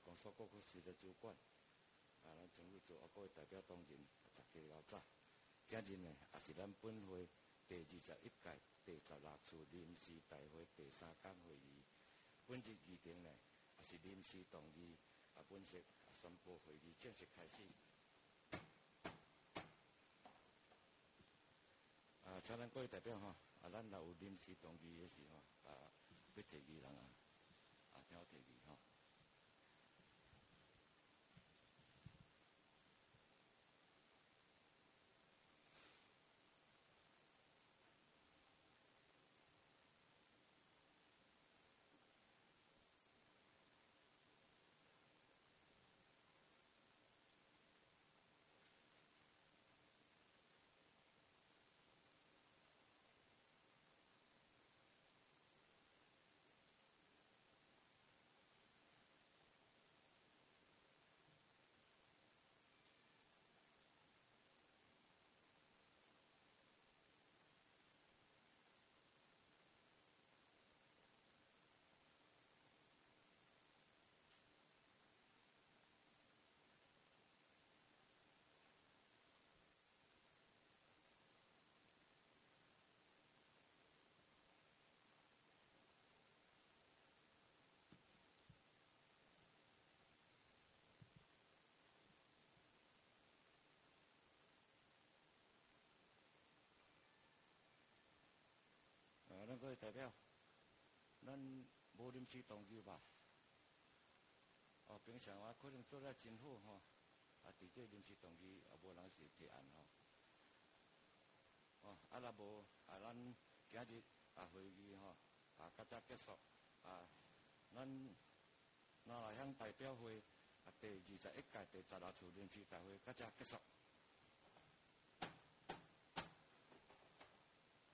公所各区市的主管，咱政府组各位代表同仁，大家老早。今日呢，也是咱本会第21届第16次临时大会第3天会议。本日议程呢，也是临时动议，本席宣布会议正式开始。请咱各位代表咱若有临时动议的时要提议人请我提议咱各位代表，咱无临时动议吧？平常可能做了真好伫这临时动议无人是提案若无咱今日会议较早结束咱若向代表会第21届第16次临时大会较早结束。